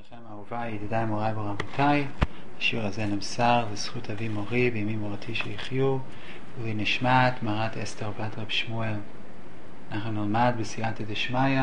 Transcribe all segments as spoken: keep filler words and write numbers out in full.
לכם אהוביי, ידידיי, מוריי ורבותיי. השיעור הזה נמסר לזכות אבי מורי וימי מורתי שיחיו ולנשמת מרת אסתר בת רב שמואל. אנחנו נלמד בסייעתא דשמיא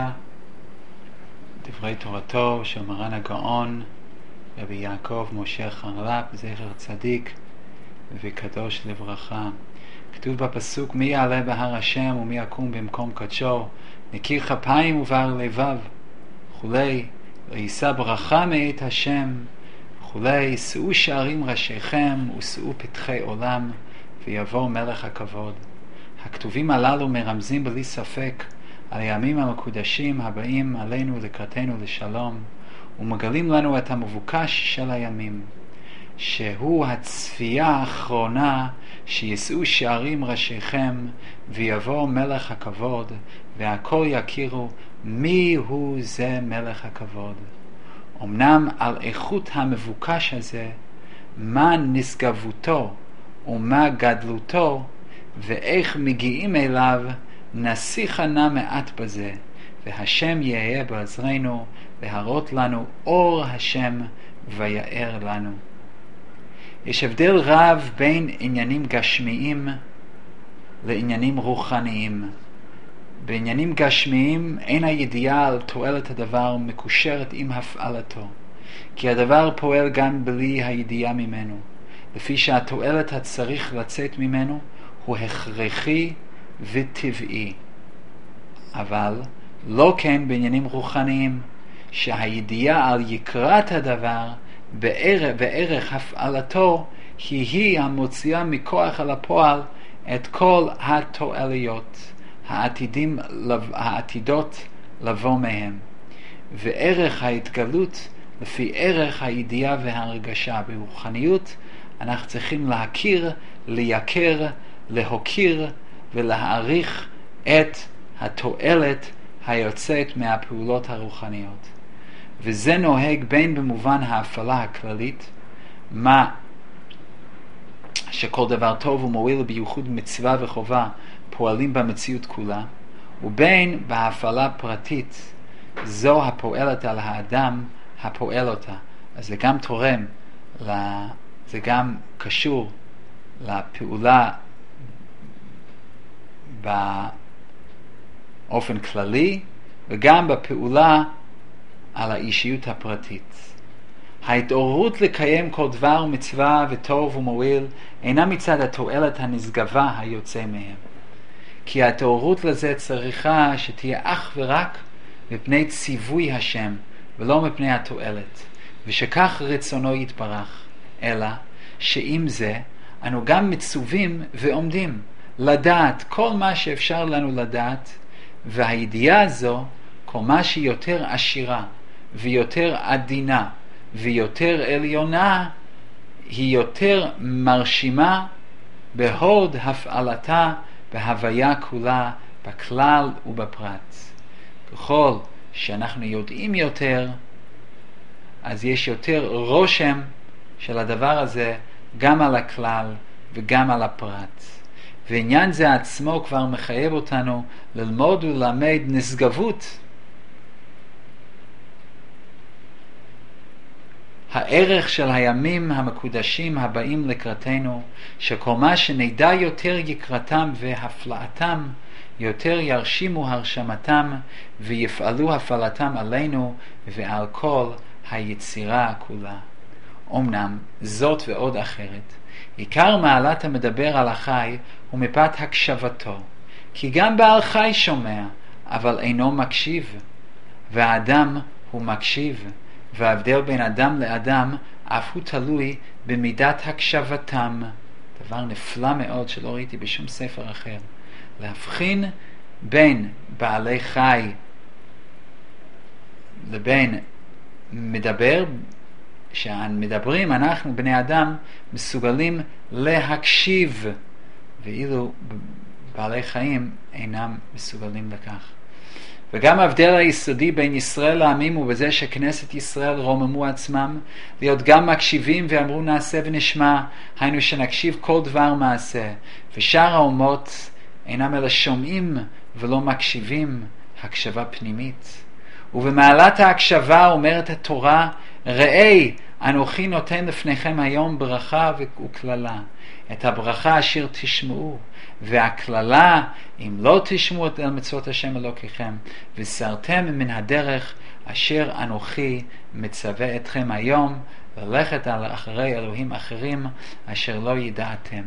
דברי תורתו של מרן הגאון רבי יעקב משה חרל"פ זכר צדיק וקדוש לברכה. כתוב בפסוק: מי יעלה בהר השם ומי יקום במקום קדשו, נקי כפיים ובר לבב וכולי, וישא ברכה מאת השם וכולי, שאו שערים ראשיכם ושאו פתחי עולם ויבוא מלך הכבוד. הכתובים הללו מרמזים בלי ספק על הימים המקודשים הבאים עלינו לקראתנו לשלום, ומגלים לנו את המבוקש של הימים, שהוא הצפייה האחרונה, שישאו שערים ראשיכם ויבוא מלך הכבוד, והכל יכירו מי הוא זה מלך הכבוד. אמנם על איכות המבוקש הזה, מה נשגבותו ומה גדלותו ואיך מגיעים אליו, נסיכה נא מעט בזה, והשם יהיה בעזרנו והראות לנו אור השם ויאר לנו. יש הבדל רב בין עניינים גשמיים לעניינים רוחניים. בעניינים גשמיים אין הידיעה על תועלת הדבר מקושרת עם הפעלתו, כי הדבר פועל גם בלי הידיעה ממנו, לפי שהתועלת הצריך לצאת ממנו הוא הכרחי וטבעי. אבל לא כן בעניינים רוחניים, שהידיעה על יקרת הדבר בערך, בערך הפעלתו היא היא המוציאה מכוח על הפועל את כל התועליות העתידים, העתידות לבוא מהם, וערך ההתגלות לפי ערך הידיעה וההרגשה. ברוחניות אנחנו צריכים להכיר, לייקר, להוקיר ולהעריך את התועלת היוצאת מהפעולות הרוחניות. וזה נוהג בין במובן ההפעלה הכללית, מה שכל דבר טוב ומועיל בייחוד מצווה וחובה פועלים במציאות כולה, ובין בהפעלה פרטית, זו הפועלת על האדם הפועל אותה. אז זה גם תורם, זה גם קשור לפעולה באופן כללי, וגם בפעולה על האישיות הפרטית. ההתעוררות לקיים כל דבר מצווה וטוב ומועיל אינה מצד התועלת הנשגבה היוצא מהם, כי ההתעוררות לזה צריכה שתהיה אך ורק מפני ציווי השם ולא מפני התועלת, ושכך רצונו יתברך, אלא שעם זה אנו גם מצווים ועומדים לדעת כל מה שאפשר לנו לדעת, והידיעה הזו, כל מה שהיא יותר עשירה ויותר עדינה ויותר עליונה, היא יותר מרשימה בהוד הפעלתה בהוויה כולה, בכלל ובפרט. ככל שאנחנו יודעים יותר, אז יש יותר רושם של הדבר הזה גם על הכלל וגם על הפרט. ועניין זה עצמו כבר מחייב אותנו ללמוד וללמד נשגבות הערך של הימים המקודשים הבאים לקראתנו, שכל מה שנדע יותר יקרתם והפלאתם, יותר ירשימו הרשמתם ויפעלו הפעלתם עלינו ועל כל היצירה כולה. אמנם זאת ועוד אחרת, עיקר מעלת המדבר על החי הוא מפאת הקשבתו, כי גם בעל חי שומע אבל אינו מקשיב, והאדם הוא מקשיב, וההבדל בין אדם לאדם אף הוא תלוי במידת הקשבתם. דבר נפלא מאוד שלא ראיתי בשום ספר אחר, להבחין בין בעלי חי לבין מדבר. כשמדברים אנחנו בני אדם מסוגלים להקשיב, ואילו בעלי חיים אינם מסוגלים לכך. וגם ההבדל היסודי בין ישראל לעמים הוא בזה שכנסת ישראל רוממו עצמם להיות גם מקשיבים ואמרו נעשה ונשמע, היינו שנקשיב כל דבר מעשה, ושאר האומות אינם אלא שומעים ולא מקשיבים, הקשבה פנימית. ובמעלת ההקשבה אומרת התורה, ראי, אנוכי נותן לפניכם היום ברכה וכללה. את הברכה אשר תשמעו, והכללה, אם לא תשמעו את מצוות השם אלוקיכם, וסרתם מן הדרך אשר אנוכי מצווה אתכם היום, ללכת אחרי אלוהים אחרים אשר לא ידעתם.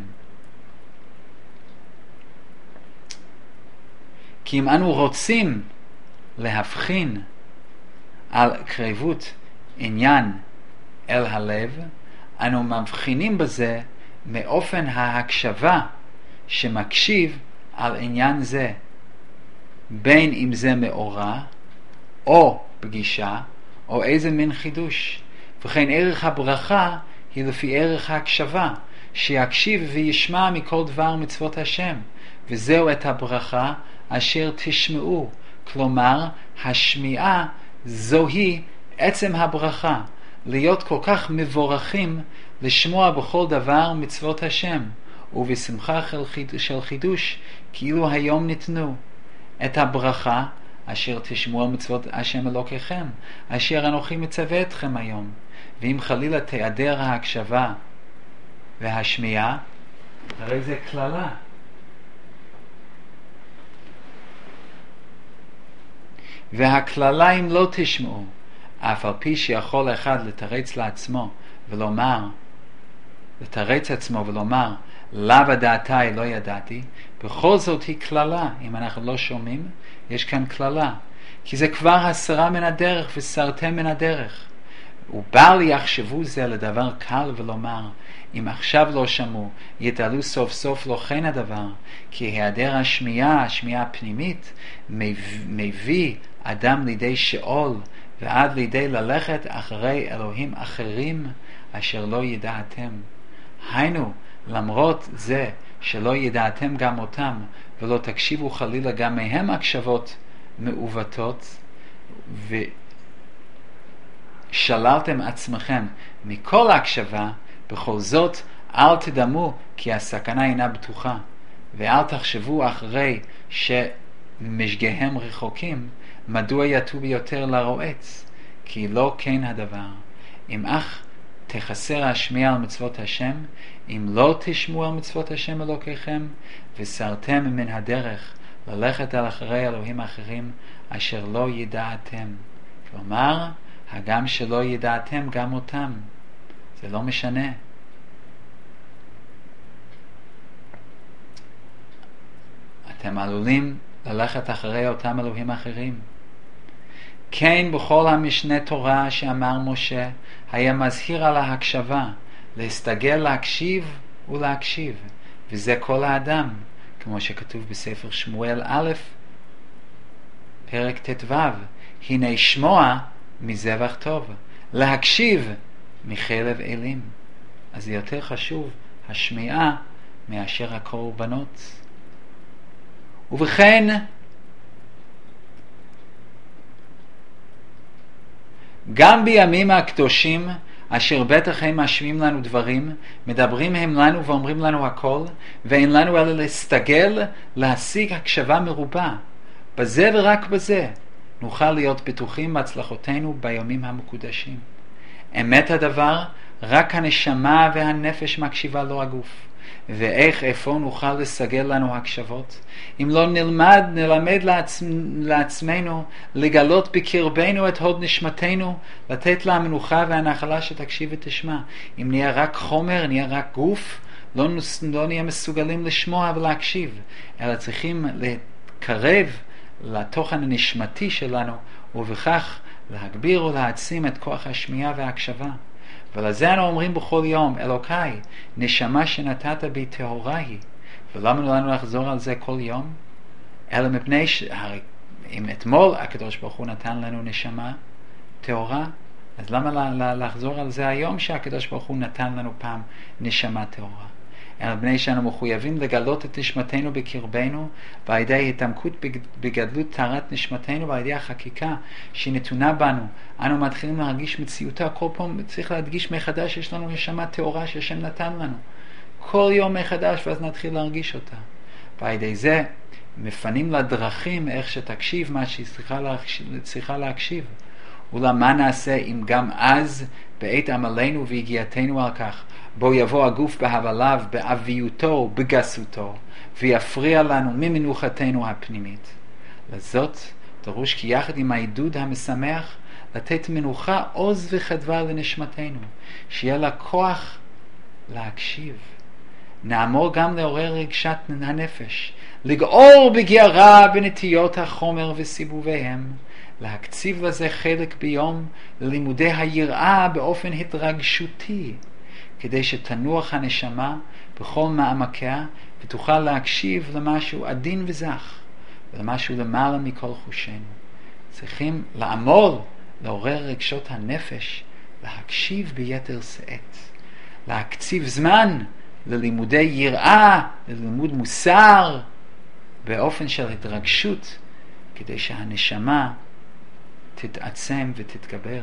כי אם אנו רוצים להבחין על קרבות עניין אל הלב, אנו מבחינים בזה מאופן ההקשבה שמקשיב על עניין זה, בין אם זה מאורע או פגישה או איזה מין חידוש. וכן ערך הברכה היא לפי ערך ההקשבה, שיקשיב וישמע מכל דבר מצוות השם, וזהו את הברכה אשר תשמעו. כלומר, השמיעה זוהי עצם הברכה, להיות כל כך מבורכים לשמוע בכל דבר מצוות השם, ובשמחה של חידוש כאילו היום ניתנו. את הברכה אשר תשמעו על מצוות השם אלוקיכם, אשר אנוכי מצווה אתכם היום. ואם חלילה תיעדר ההקשבה והשמיעה, הרי זה כללה. והכללה אם לא תשמעו, אף על פי שיכול אחד לתרץ לעצמו ולומר, לתרץ עצמו ולומר, לאו דעתי לא ידעתי, בכל זאת היא כללה. אם אנחנו לא שומעים, יש כאן כללה, כי זה כבר הסרה מן הדרך וסרתם מן הדרך. ובל יחשבו זה לדבר קל ולומר, אם עכשיו לא שמעו, יתעלו סוף סוף לא כן הדבר, כי היעדר השמיעה, השמיעה הפנימית, מביא אדם לידי שאול, ועד לידי ללכת אחרי אלוהים אחרים אשר לא ידעתם. היינו, למרות זה שלא ידעתם גם אותם, ולא תקשיבו חלילה גם מהם הקשבות מעוותות, ושללתם עצמכם מכל הקשבה, בכל זאת אל תדמו כי הסכנה אינה בטוחה, ואל תחשבו אחרי שמשגיהם רחוקים, מדוע יטו ביותר לרועץ, כי לא כן הדבר. אם אך תחסר השמיעה על מצוות השם, אם לא תשמעו על מצוות השם אלוקיכם, וסרתם מן הדרך ללכת על אחרי אלוהים אחרים אשר לא ידעתם. כלומר, הגם שלא ידעתם גם אותם, זה לא משנה. אתם עלולים ללכת אחרי אותם אלוהים אחרים. כן, בכל המשנה תורה שאמר משה, היה מזהיר על ההקשבה, להסתגל להקשיב ולהקשיב, וזה כל האדם, כמו שכתוב בספר שמואל א', פרק ט"ו, הנה שמוע מזבח טוב, להקשיב מחלב אלים. אז זה יותר חשוב השמיעה מאשר הקורבנות. ובכן, גם בימים הקדושים, אשר בטח הם משמיעים לנו דברים, מדברים הם לנו ואומרים לנו הכל, ואין לנו אלא להסתגל להשיג הקשבה מרובה. בזה ורק בזה נוכל להיות בטוחים בהצלחותינו בימים המקודשים. אמת הדבר, רק הנשמה והנפש מקשיבה לו הגוף. ואיך איפה נוכל לסגל לנו הקשבות? אם לא נלמד, נלמד לעצ... לעצמנו לגלות בקרבנו את הוד נשמתנו, לתת לה המנוחה והנחלה שתקשיב ותשמע. אם נהיה רק חומר, נהיה רק גוף, לא, נוס... לא נהיה מסוגלים לשמוע ולהקשיב, אלא צריכים לקרב לתוכן הנשמתי שלנו, ובכך להגביר ולהעצים את כוח השמיעה וההקשבה. ולזה אנו אומרים בכל יום, אלוקיי, נשמה שנתת בי טהורה היא. ולמה לנו לחזור על זה כל יום? אלא מפני שאם אתמול הקדוש ברוך הוא נתן לנו נשמה טהורה, אז למה לחזור על זה היום שהקדוש ברוך הוא נתן לנו פעם נשמה טהורה? אלא מפני שאנו מחויבים לגלות את נשמתנו בקרבנו, ועל ידי התעמקות בגדלות טהרת נשמתנו, ועל ידי החקיקה שנתונה בנו, אנו מתחילים להרגיש מציאותה. כל פעם צריך להדגיש מחדש שיש לנו נשמה טהורה שהשם נתן לנו. כל יום מחדש, ואז נתחיל להרגיש אותה. ועל ידי זה מפנים לדרכים איך שתקשיב מה שהיא צריכה להקשיב, צריכה להקשיב. אולם מה נעשה אם גם אז בעת עמלנו והגיעתנו על כך, בו יבוא הגוף בהבליו, באביותו, בגסותו, ויפריע לנו ממנוחתנו הפנימית. לזאת דרוש כי יחד עם העידוד המשמח לתת מנוחה, עוז וחדווה לנשמתנו, שיהיה לה כוח להקשיב. נאמור גם לעורר רגשת הנפש, לגעור בגערה בנטיות החומר וסיבוביהם, להקציב לזה חלק ביום ללימודי היראה באופן התרגשותי, כדי שתנוח הנשמה בכל מעמקיה ותוכל להקשיב למשהו עדין וזך, ולמשהו למעלה מכל חושינו. צריכים לעמול, לעורר רגשות הנפש, להקשיב ביתר שאת, להקציב זמן ללימודי יראה, ללימוד מוסר, באופן של התרגשות, כדי שהנשמה תתעצם ותתגבר.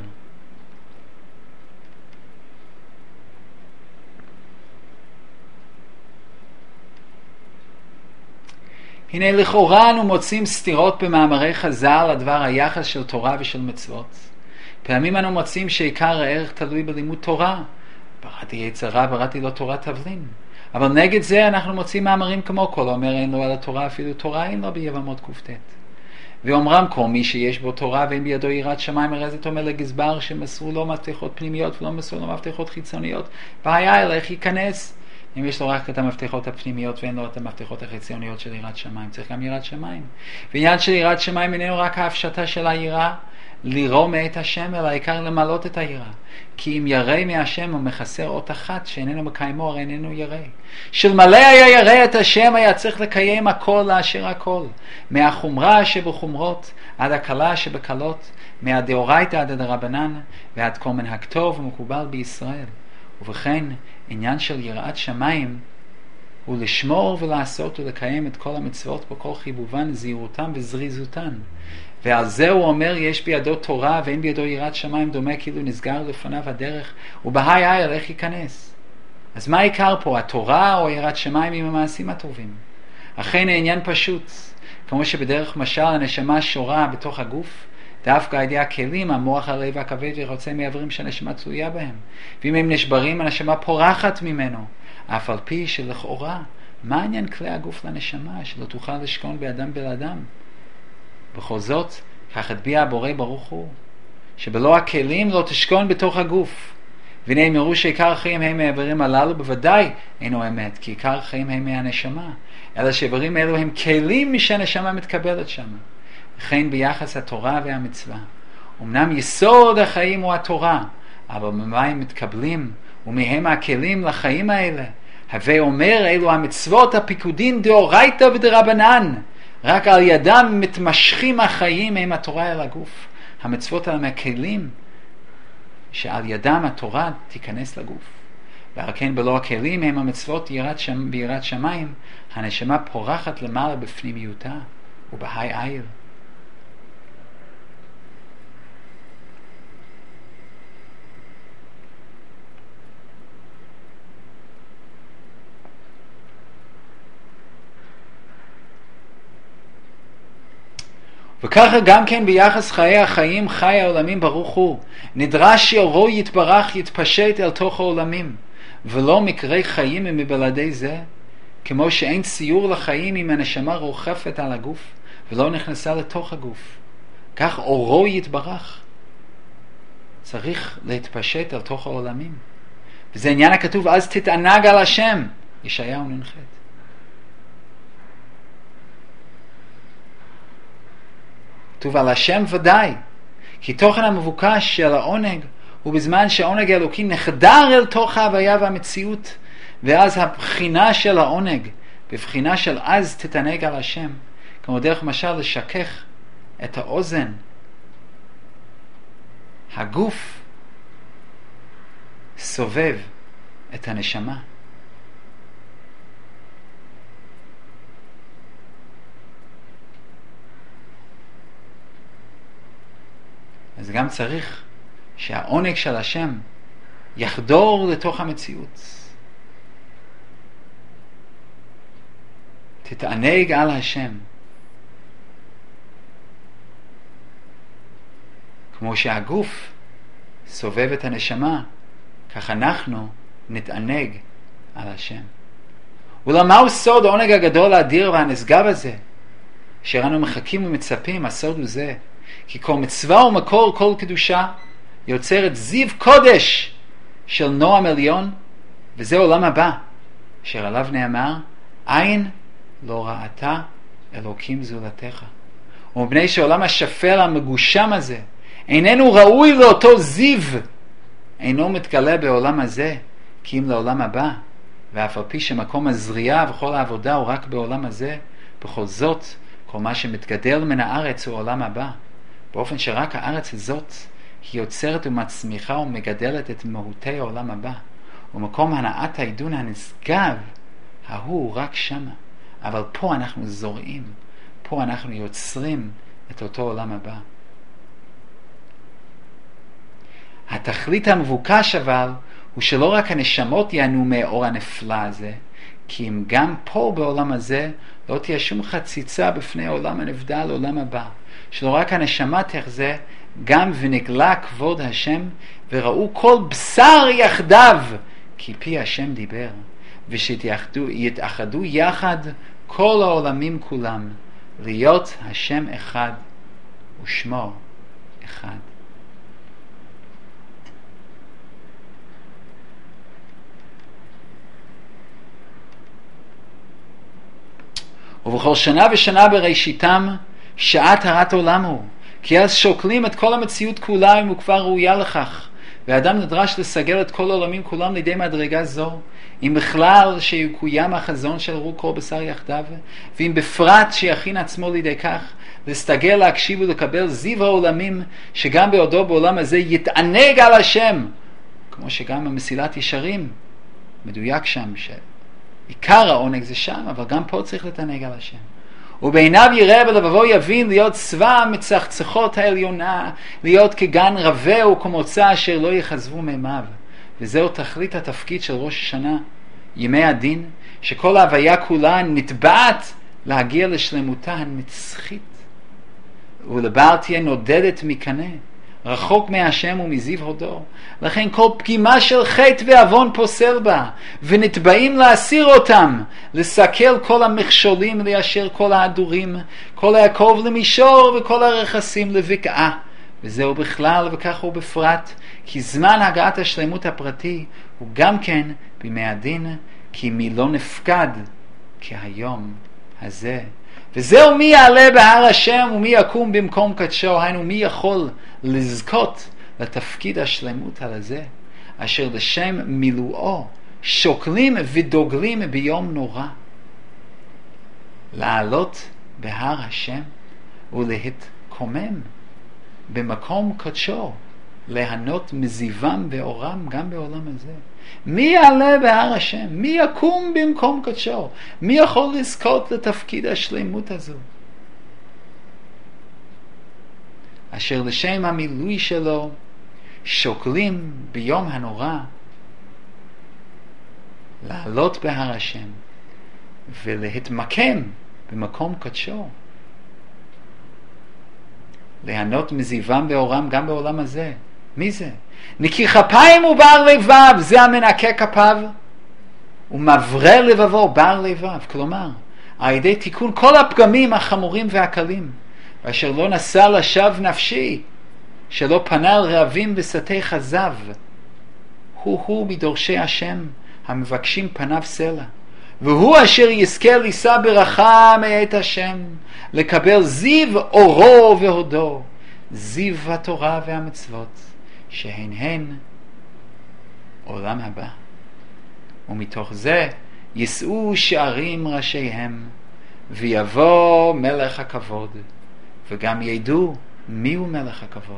הנה לכאורה אנו מוצאים סתירות במאמרי חז"ל לדבר היחס של תורה ושל מצוות. פעמים אנו מוצאים שעיקר הערך תלוי בלימוד תורה. בראתי יצרה, בראתי לא תורה תבלין. אבל נגד זה אנחנו מוצאים מאמרים כמו כל אומר אין לו על התורה, אפילו תורה אין לו ביבמות קופטט. ואומרם כל מי שיש בו תורה ואין בידו יראת שמיים, הרי זה אומר לגזבר שמסרו לו מפתחות פנימיות ולא מסרו לו מפתחות חיצוניות. והיה אלך ייכנס. אם יש לו רק את המפתחות הפנימיות ואין לו את המפתחות החיצוניות של יראת שמיים, צריך גם יראת שמיים. ועניין של יראת שמיים איננו רק ההפשטה של היראה, לירוא מאת השם, אלא העיקר למלות את היראה. כי אם ירא מהשם הוא מחסר אות אחת שאיננו מקיימו, הרי איננו ירא. שלמלא היה ירא את השם היה צריך לקיים הכל לאשר הכל, מהחומרה שבחומרות עד הקלה שבקלות, מהדאורייתא עד הדרבנן ועד כל מנהג טוב ומקובל בישראל. ובכן עניין של יראת שמיים הוא לשמור ולעשות ולקיים את כל המצוות בכל חיבובן, זהירותם וזריזותן. ועל זה הוא אומר יש בידו תורה ואין בידו יראת שמיים, דומה כאילו נסגר לפניו הדרך ובהי אייל איך ייכנס. אז מה העיקר פה, התורה או יראת שמיים עם המעשים הטובים? אכן העניין פשוט, כמו שבדרך משל הנשמה שורה בתוך הגוף, דווקא על ידי הכלים, המוח, הלב והכבד ורוצה מעברים שהנשמה תלויה בהם. ואם הם נשברים, הנשמה פורחת ממנו. אף על פי שלכאורה, מה עניין כלי הגוף לנשמה, שלא תוכל לשכון באדם בלאדם? בכל זאת, כך הטביע הבורא ברוך הוא, שבלא הכלים לא תשכון בתוך הגוף. והנה הם יראו שעיקר החיים הם מהעברים הללו, בוודאי אינו אמת, כי עיקר החיים הם מהנשמה. אלא שעברים אלו הם כלים שהנשמה מתקבלת שם. וכן ביחס התורה והמצווה. אמנם יסוד החיים הוא התורה, אבל ממה הם מתקבלים ומהם הכלים לחיים האלה? הווה אומר אלו המצוות הפיקודין דאורייתא ודרבנן. רק על ידם מתמשכים החיים הם התורה אל הגוף. המצוות הם הכלים שעל ידם התורה תיכנס לגוף. ועל כן בלא הכלים הם המצוות יראת שם, ביראת שמיים, הנשמה פורחת למעלה בפנימיותה ובהי אייל. וככה גם כן ביחס חיי החיים, חי העולמים ברוך הוא. נדרש שאורו יתברך יתפשט אל תוך העולמים, ולא מקרי חיים מבלעדי זה, כמו שאין ציור לחיים אם הנשמה רוחפת על הגוף, ולא נכנסה לתוך הגוף. כך אורו יתברך צריך להתפשט אל תוך העולמים. וזה עניין הכתוב, אז תתענג על השם, ישעיהו נ"ח. כתוב על השם ודאי, כי תוכן המבוקש של העונג הוא בזמן שהעונג האלוקי נחדר אל תוך ההוויה והמציאות, ואז הבחינה של העונג בבחינה של אז תתענג על השם, כמו דרך משל לשכך את האוזן. הגוף סובב את הנשמה. אז גם צריך שהעונג של השם יחדור לתוך המציאות. תתענג על השם. כמו שהגוף סובב את הנשמה, כך אנחנו נתענג על השם. אולם מהו סוד העונג הגדול האדיר והנשגב הזה, אשר אנו מחכים ומצפים? הסוד הוא זה, כי כל מצווה ומקור כל קדושה יוצרת זיו קודש של נועם עליון, וזה עולם הבא, אשר עליו נאמר, עין לא ראתה אלוקים זולתך. ומפני שעולם השפל המגושם הזה איננו ראוי לאותו זיו, אינו מתגלה בעולם הזה, כי אם לעולם הבא, ואף על פי שמקום הזריעה וכל העבודה הוא רק בעולם הזה, בכל זאת, כל מה שמתגדל מן הארץ הוא עולם הבא, באופן שרק הארץ הזאת היא יוצרת ומצמיחה ומגדלת את מהותי העולם הבא, ומקום הנעת העידון הנשגב, ההוא רק שמה. אבל פה אנחנו זורעים, פה אנחנו יוצרים את אותו עולם הבא. התכלית המבוקש אבל הוא שלא רק הנשמות יענו מהאור הנפלא הזה, כי אם גם פה בעולם הזה לא תהיה שום חציצה בפני העולם הנבדל, עולם הבא. שלא רק הנשמה תחזה, גם ונגלה כבוד השם, וראו כל בשר יחדיו, כי פי השם דיבר, ושיתאחדו יחד כל העולמים כולם, להיות השם אחד ושמו אחד. ובכל שנה ושנה בראשיתם שעת הרת עולם הוא, כי אז שוקלים את כל המציאות כולה אם הוא כבר ראויה לכך, והאדם נדרש לסגל את כל העולמים כולם לידי מדרגה זו, אם בכלל שיקוים החזון של ראו כל בשר יחדיו, ואם בפרט שיכין עצמו לידי כך, להסתגל, להקשיב ולקבל זיו העולמים, שגם בעודו בעולם הזה יתענג על השם, כמו שגם המסילת ישרים מדויק שם, שעיקר העונג זה שם, אבל גם פה צריך לתענג על השם. ובעיניו יראה ולבבו יבין, להיות צבא מצחצחות העליונה, להיות כגן רבה וכמוצא אשר לא יחזבו מימיו. וזהו תכלית התפקיד של ראש השנה, ימי הדין, שכל ההוויה כולה נטבעת להגיע לשלמותה הנצחית, ולבל תהיה נודדת מקנה, רחוק מהשם ומזיו הודו. לכן כל פגימה של חטא ועוון פוסל בה, ונטבעים להסיר אותם, לסכל כל המכשולים, ליישר כל ההדורים, כל העקוב למישור וכל הרכסים לבקעה. וזהו בכלל וכך הוא בפרט, כי זמן הגעת השלמות הפרטי הוא גם כן בימי הדין, כי מי לא נפקד כהיום הזה. וזהו מי יעלה בהר השם ומי יקום במקום קדשו, היינו מי יכול לזכות לתפקיד השלמות על הזה, אשר לשם מילואו שוקלים ודוגלים ביום נורא. לעלות בהר השם ולהתקומם במקום קדשו, ליהנות מזיבם ואורם גם בעולם הזה. מי יעלה בהר השם? מי יקום במקום קדשו? מי יכול לזכות לתפקיד השלמות הזו? אשר לשם המילוי שלו שוקלים ביום הנורא לעלות בהר השם ולהתמקם במקום קדשו, ליהנות מזיבם ואורם גם בעולם הזה. מי זה? נקי כפיים ובר לבב, זה המנקה כפיו ומברר לבבו, בר לבב. כלומר, על ידי תיקון כל הפגמים החמורים והקלים, אשר לא נסע לשווא נפשי, שלא פנה על רעבים וסתי חזב, הוא הוא מדורשי השם המבקשים פניו סלע, והוא אשר יזכה לישא ברכה מאת השם, לקבל זיו אורו והודו, זיו התורה והמצוות, שהן הן עולם הבא. ומתוך זה יסעו שערים ראשיהם, ויבוא מלך הכבוד, וגם ידעו מי הוא מלך הכבוד.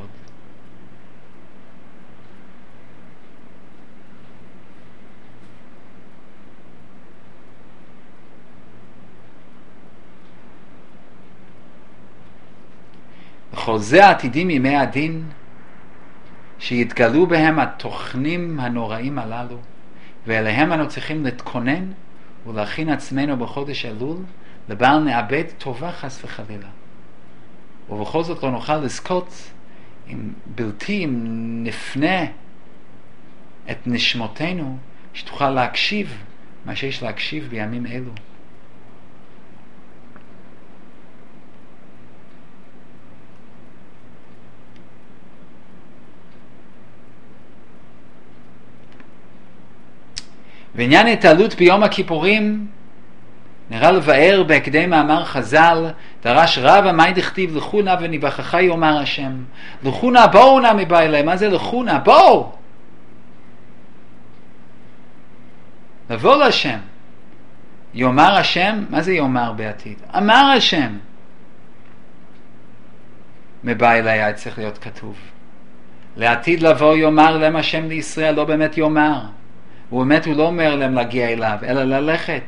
וכל זה העתידים ימי הדין, שיתגלו בהם התוכנים הנוראים הללו, ואליהם אנו צריכים להתכונן ולהכין עצמנו בחודש אלול, לבל נאבד טובה חס וחלילה. ובכל זאת לא נוכל לזכות אם בלתי, אם נפנה את נשמותינו, שתוכל להקשיב מה שיש להקשיב בימים אלו. ועניין התעלות ביום הכיפורים נראה לבאר בהקדם מאמר חז"ל, דרש רבא מאי דכתיב לכו נא וניבחך יאמר השם. לכו נא, בואו נא מבא אליהם. מה זה לכו נא? בואו! לבוא להשם. יאמר השם, מה זה יאמר בעתיד? אמר השם. מבא אלי היה צריך להיות כתוב. לעתיד לבוא יאמר להם השם לישראל, לא באמת יאמר. ובאמת הוא לא אומר להם להגיע אליו, אלא ללכת.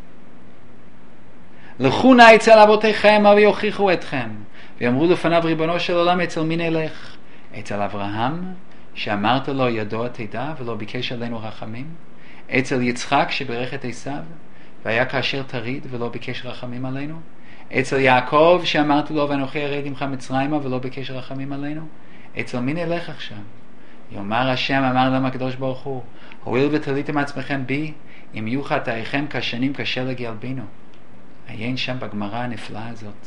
לכו נא אצל אבותיכם ויוכיחו אתכם, ויאמרו לפניו ריבונו של עולם, אצל מי נלך? אצל אברהם שאמרת לו ידוע תדע ולא ביקש עלינו רחמים? אצל יצחק שברך את עשיו והיה כאשר תריד ולא ביקש רחמים עלינו? אצל יעקב שאמרת לו ואנוכי ארד עמך מצרימה ולא ביקש רחמים עלינו? אצל מי נלך עכשיו? יאמר השם, אמר להם הקדוש ברוך הוא, הואיל ותליתם עצמכם בי, אם יהיו חטאיכם כשנים כשלג ילבינו. עיין שם בגמרא הנפלאה הזאת.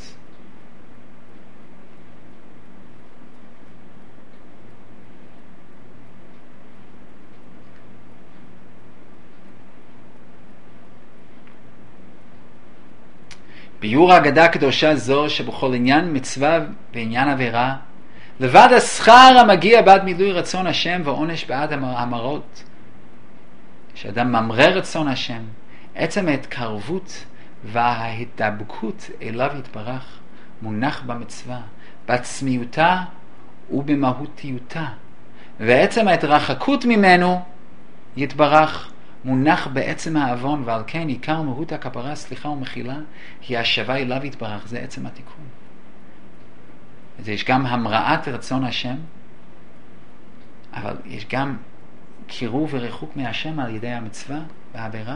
ביור אגדה קדושה זו שבכל עניין מצווה בעניין עבירה, לבד השכר המגיע בעד מילוי רצון השם ועונש בעד המרות, שאדם ממרר רצון השם, עצם ההתקרבות וההתדבקות אליו יתברך מונח במצווה, בעצמיותה ובמהותיותה, ועצם ההתרחקות ממנו יתברך מונח בעצם האבון, ועל כן עיקר מהות הכפרה, סליחה ומחילה, היא השבה אליו יתברך. זה עצם התיקון. אז יש גם המראת רצון השם, אבל יש גם קירוב וריחוק מהשם על ידי המצווה והעבירה.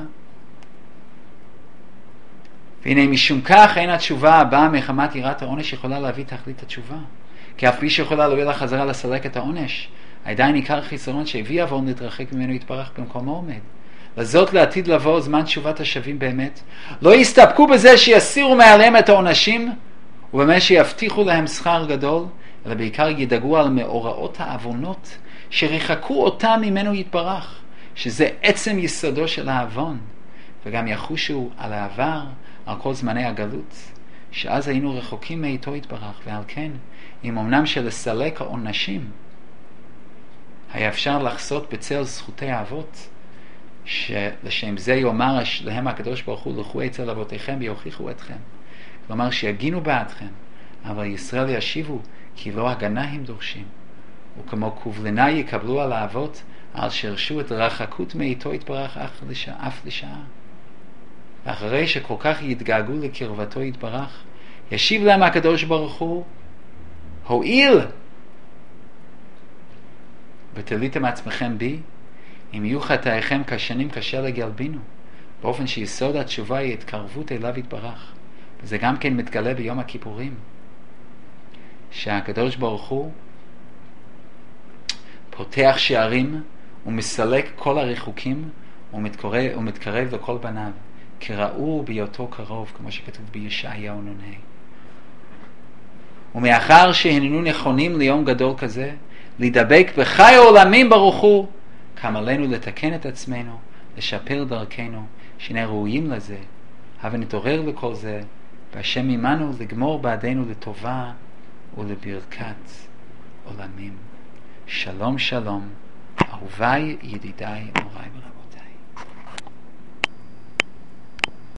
והנה משום כך אין התשובה הבאה מחמת יראת העונש יכולה להביא תכלית התשובה, כי אף פי שיכולה להביא לחזרה לסלק את העונש, עדיין עיקר חיסרון שהביא עוון להתרחק ממנו יתברך במקומו עומד. לזאת לעתיד לבוא זמן תשובת השווים באמת, לא יסתפקו בזה שיסירו מעליהם את העונשים ובאמת שיבטיחו להם שכר גדול, אלא בעיקר ידאגו על מאורעות העוונות שריחקו אותם ממנו יתברך, שזה עצם יסודו של העוון, וגם יחושו על העבר, על כל זמני הגלות, שאז היינו רחוקים מאיתו יתברך. ועל כן, אם אמנם שלסלק העונשים היה אפשר לחסות בצל זכותי האבות, שלשם זה יאמר להם הקדוש ברוך הוא, לכו אצל אבותיכם ויוכיחו אתכם, כלומר שיגינו בעדכם, אבל ישראל ישיבו כי לא הגנה הם דורשים, וכמו כובלנה יקבלו על האבות על שרשו את רחקות מאיתו יתברך אף לשעה. ואחרי שכל כך יתגעגעו לקרבתו יתברך, ישיב להם הקדוש ברוך הוא, הואיל ותליתם עצמכם בי, אם יהיו חטאיכם כשנים כשלג ילבינו, באופן שיסוד התשובה היא התקרבות אליו יתברך. וזה גם כן מתגלה ביום הכיפורים, שהקדוש ברוך הוא פותח שערים ומסלק כל הרחוקים ומתקרב, ומתקרב לכל בניו, כראו בהיותו קרוב, כמו שכתוב בישעיהו נ"ה. ומאחר שהננו נכונים ליום גדול כזה, להידבק בחי העולמים ברוך הוא, קם עלינו לתקן את עצמנו, לשפר דרכנו, שנהיה ראויים לזה, הבה נתעורר לכל זה, והשם עמנו לגמור בעדנו לטובה ולברכת עולמים. שלום שלום, אהוביי, ידידיי, מוריי.